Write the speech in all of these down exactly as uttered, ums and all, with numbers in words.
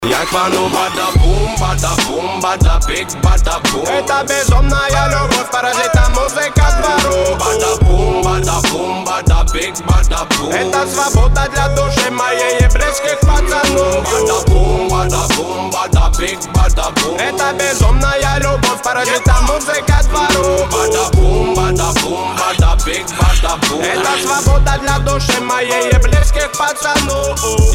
Я квану бада-бум, бада-бум, бада-биг, бада-бум. Это безумная любовь, паразита музыка двору. Бада-бум, бада-бум, бада-биг, бада-бум. Это свобода для души моей и близких пацанов. Бада-бум, бада-бум, бада-биг, бада-бум. Это безумная любовь, паразита музыка двору. Бада-бум, бада-бум, бада-биг, бада-бум. Это свобода для души моей и близких пацанов.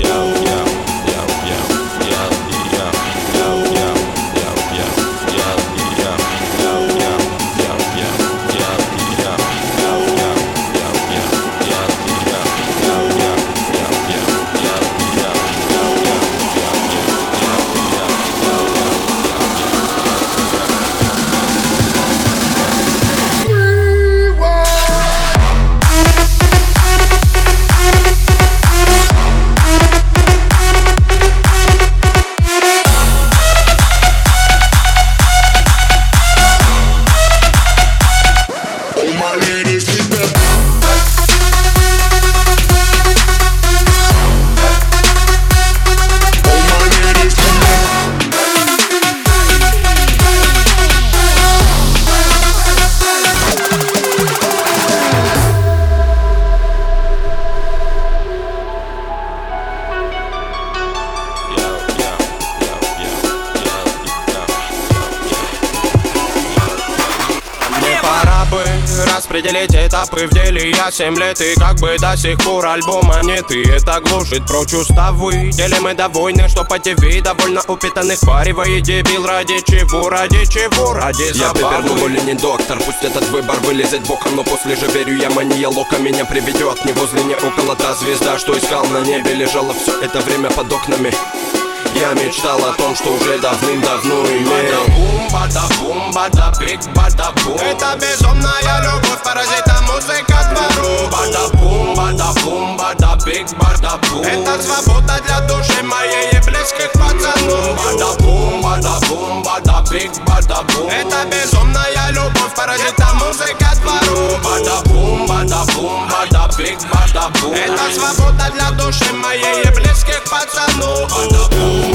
Распределить этапы в деле я семь лет. И как бы до сих пор альбома нет. И это глушит прочь уставы. Делим мы довольны, что по ТВ довольно упитанных варивает дебил. Ради чего, ради чего, ради забавы. Я пипер, но более не доктор. Пусть этот выбор вылезет боком, но после же верю я, мания лока меня приведет. Не возле, не около та звезда, что искал на небе. Лежала все это время под окнами. Я мечтал о том, что уже давным-давно имел. Бада-бум, бада-бум, бада-биг, бада-бум. Это безумная любовь, паразита музыка двору. Бада-бум, бада-бум, бада-биг, бада-бум. Это свобода для души моей и близких пацанов. Бада-бум, бада-бум, бада-биг, бада-бум. Это безумная любовь, паразита музыка двору. Бада-бум, бада-бум, бада-биг, бада-бум. Это свобода для души моей и близких пацанов. Бада-бум.